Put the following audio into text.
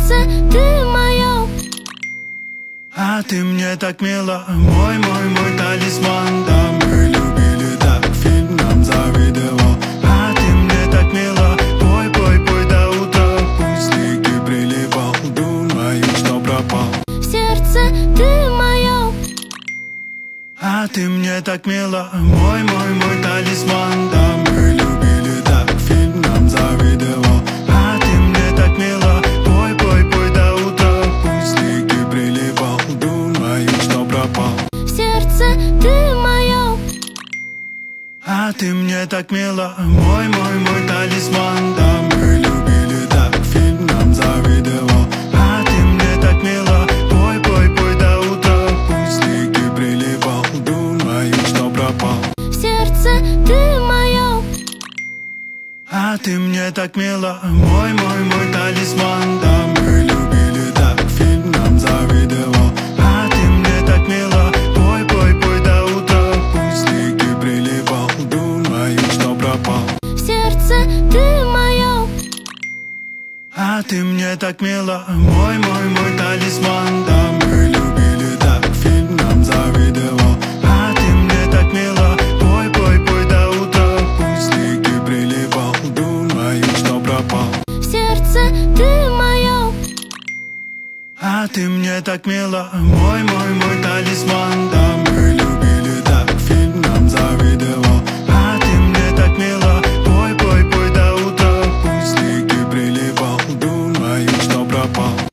сердце ты мое. А ты мне так мила, мой талисман. Да, мы любили так, фильм нам завидовал. А ты мне так мила, пой до утра. Пусть лики прилипал, думаю, что пропал. Сердце ты мое. А ты мне так мила, мой талисман. Да, мы любили так, фильм нам завидовал. А ты мне так мила, пой до утра. Пусть лики прилипал, думаю, что пропал. Сердце ты мое. А ты мне так мила, мой талисман. Да, мы любили так, фильм нам завидовал. А ты мне так мила, пой до утра. Пусть лики прилипал, думаю, что пропал. Сердце ты мое. А ты мне так мила, мой талисман. Да, мы любили так, фильм нам завидовал. А ты мне так мила, пой до утра. Пусть лики прилипал, думаю, что пропал. Сердце ты мое. А ты мне так мила, мой талисман. Да, мы любили так, фильм нам завидовал. А ты мне так мила, пой до утра. Пусть лики прилипал, думаю, что пропал. Сердце ты мое. А ты мне так мила, мой талисман. Да,